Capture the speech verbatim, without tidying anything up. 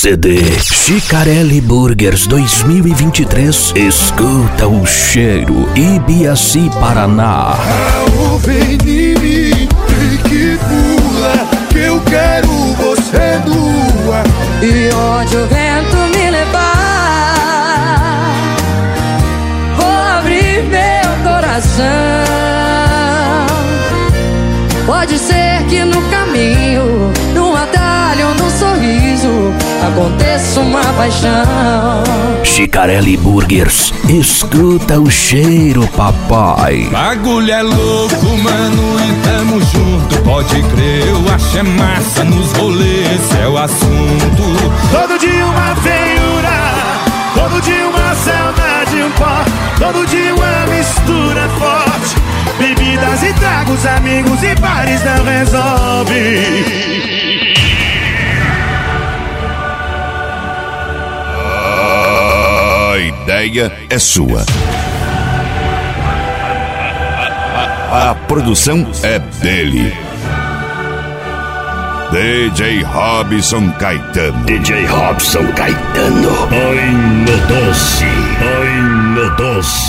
C D Chicarelli Burgers dois mil e vinte e três. Escuta o cheiro. Ibiaçi, Paraná. O venire que pula, que eu quero você nua. E onde o vento me levar, vou abrir meu coração. Pode ser que no caminho, num atalho, num sorriso, aconteça uma paixão. Chicarelli Burgers, escuta o cheiro, papai. Bagulho é louco, mano, e tamo junto. Pode crer, eu acho é massa nos rolês, esse é o assunto. Todo dia uma feiura, todo dia uma saudade, um pó, todo dia uma mistura forte. Bebidas e tragos, amigos e bares não resolve. A ideia é sua. A produção é dele. D J Robson Caetano. D J Robson Caetano. Ai, meu doce, ai, meu doce.